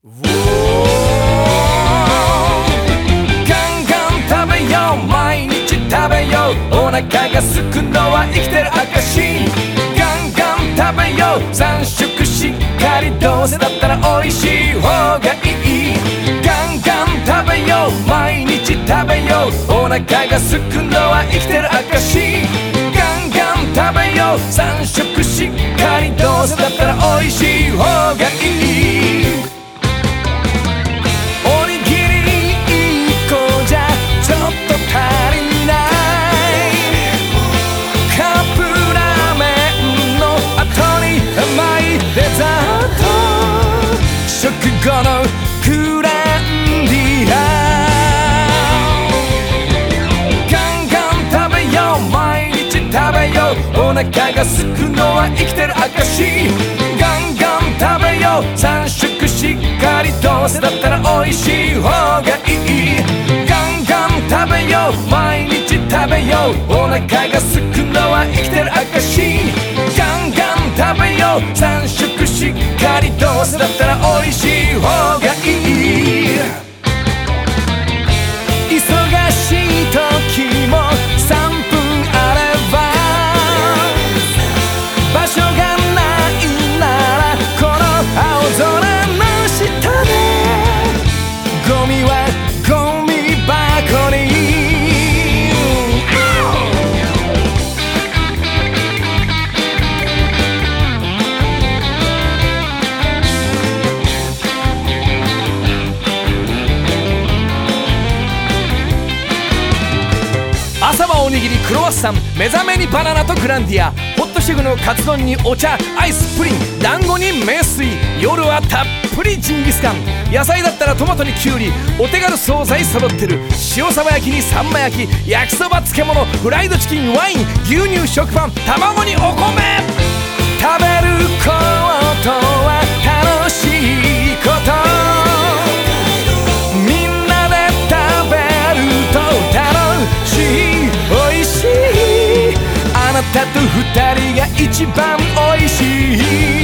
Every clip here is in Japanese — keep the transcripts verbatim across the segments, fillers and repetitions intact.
ガンガン食べよう、毎日食べよう、お腹が空くのは生きてる証。ガンガン食べよう、さん食しっかり、どうせだったら美味しい方がいい。ガンガン食べよう、毎日食べよう、お腹が空くのは生きてる証。ガンガン食べよう、さん食しっかり、どうせだったら美味しい方がいい。食後のグランディア、ガンガン食べよう、毎日食べよう、お腹が空くのは生きてる証。ガンガン食べよう、さん食しっかり、どうせだったら美味しい方がいい。ガンガン食べよう、毎日食べよう、お腹が空くのは生きてる証。ガンガン食べよう、さん食しっかり、どうせだったら美味しい方がいい。忙しい時もさんぷんあれば、場所がないならこの青空の下で、ゴミはゴミ箱に。朝はおにぎりクロワッサン、目覚めにバナナとグランディア、ホットシェフのカツ丼にお茶、アイス、プリン、団子に名水、夜はたっぷりジンギスカン、野菜だったらトマトにキュウリ、お手軽惣菜揃ってる。塩サバ焼きにサンマ焼き、焼きそば漬物、フライドチキン、ワイン、牛乳、食パン、卵にお米。食べることは楽しいこと、みんなで食べると楽しい、美味しい、あなたと二人が一番美味しい。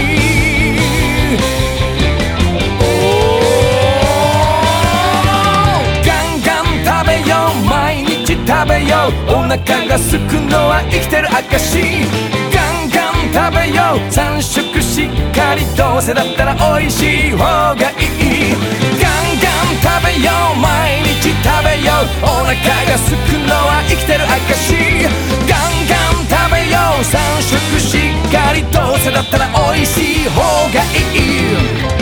ガンガン食べよう、毎日食べよう、お腹が空くのは生きてる証。ガンガン食べよう、さん食しっかり、どうせだったら美味しい方がいい。ガンガン食べよう、毎日食べよう、お腹が空くのは生きてる証。ガンガン食べよう、さん食しっかり、どうせだったら美味しい方がいい。